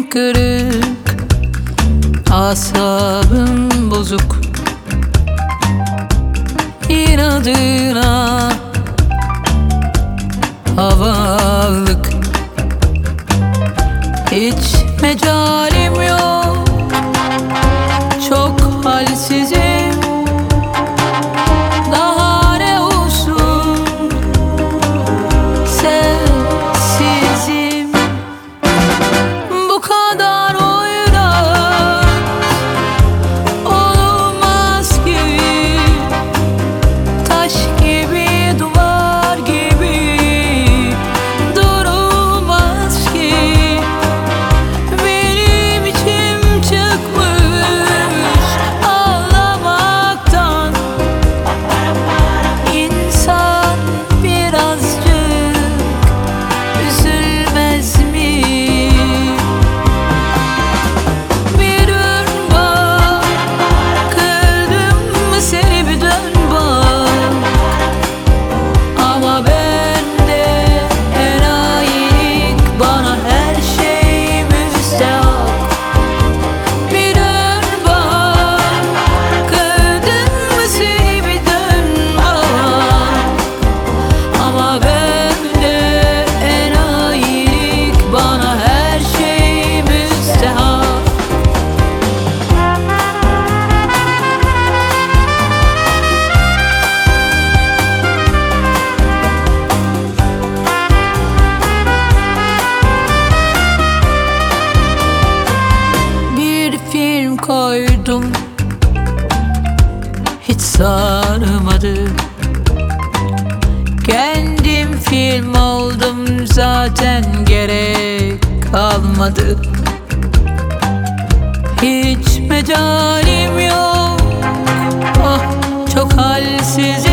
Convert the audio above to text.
kırık, asabım bozuk. İnadına havalık, hiç mecalim yok. Çok halsizim, daha ne olsun, sessizim. Bu kadar oynak olmaz ki, taş gibi, duvar gibi durulmaz ki. Benim içim çıkmış ağlamaktan. İnsan birazcık üzülmez mi? Bir dön bak, kırdım mı seni, bir dön bak. Ama bende enayilik, bana her şey müstehak. Bir dön bak, kırdım mı seni, bir dön bak. Ama bende enayilik, bana her şey müstehak. Bir film koydum, hiç sarmadı. Kendim film oldum, zaten gerek kalmadı. Hiç mecalim yok, oh çok halsizim.